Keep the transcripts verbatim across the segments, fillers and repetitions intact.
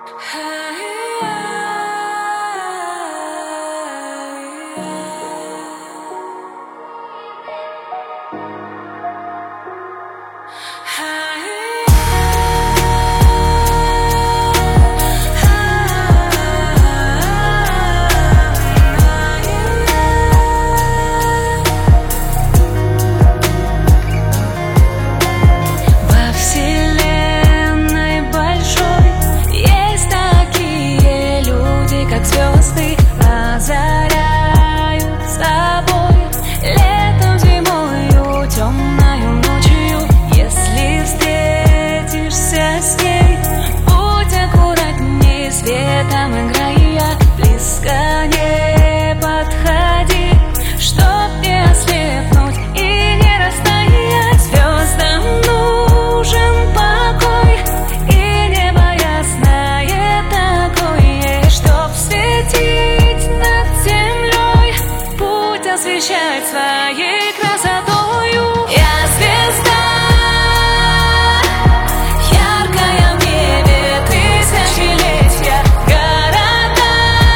Звезды озаряют собой летом, зимою, темною ночью. Если встретишься с ней, будь аккуратней, светом играя, близко не подходи, чтоб не ослепнуть и не растаять. Звездам нужен покой, и небо ясное такое, чтоб светить над землей, путь освещать своей красотою. Я звезда, яркая в небе тысячелетия, города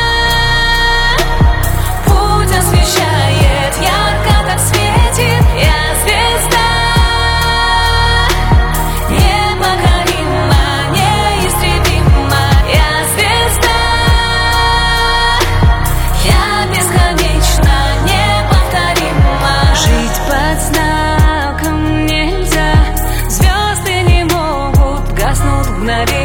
путь освещает, ярко так светит. Я звезда, непокорима, неистребима. Я звезда, я бесконечно неповторима. Жить под знаком нельзя, звезды не могут гаснуть в мгновение.